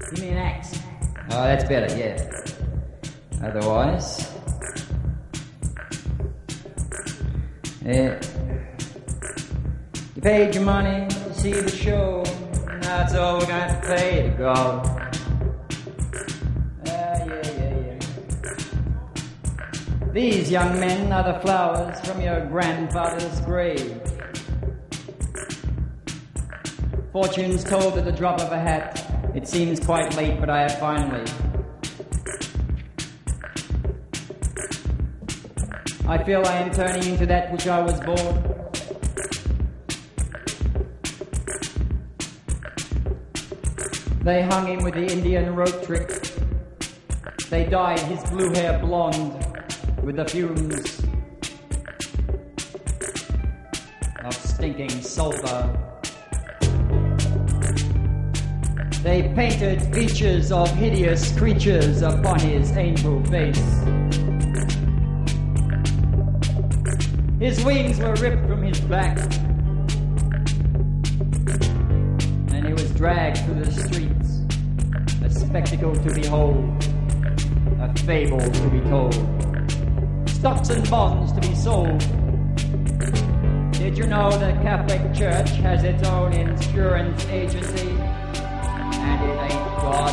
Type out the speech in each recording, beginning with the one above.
Give me an axe. Oh, that's better, yeah. Otherwise... Yeah. You paid your money to see the show. That's all we're gonna pay to go. Yeah. These young men are the flowers from your grandfather's grave. Fortune's told at the drop of a hat. It seems quite late, but I have finally. I feel I am turning into that which I was born. They hung him with the Indian rope trick. They dyed his blue hair blonde with the fumes of stinking sulfur. They painted features of hideous creatures upon his angel face. His wings were ripped from his back, and he was dragged through the streets, a spectacle to behold, a fable to be told, stocks and bonds to be sold. Did you know the Catholic Church has its own insurance agency? And it ain't God.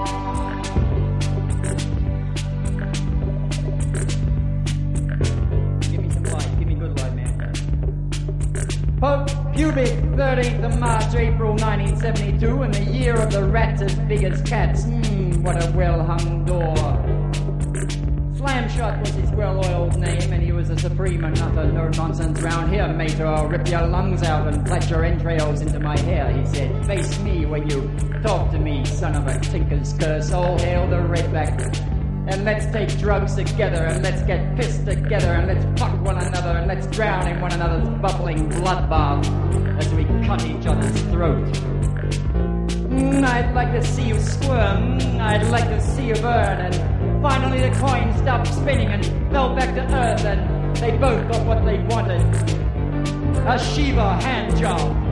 Give me some light, give me good light, man. Pope Pubic, 13th of March, April 1972, in the year of the rats as big as cats. What a well-hung door. Slamshot was his well-oiled name, and he was a supreme and utter no-nonsense round here, mate, or I'll rip your lungs out and plat your entrails into my hair, he said. Face me when you talk to me, son of a tinker's curse. All hail the redback. And let's take drugs together, and let's get pissed together, and let's fuck one another, and let's drown in one another's bubbling bloodbath as we cut each other's throat. I'd like to see you squirm, I'd like to see you burn, and finally the coin stopped spinning and fell back to earth, and they both got what they wanted. A Shiva hand job.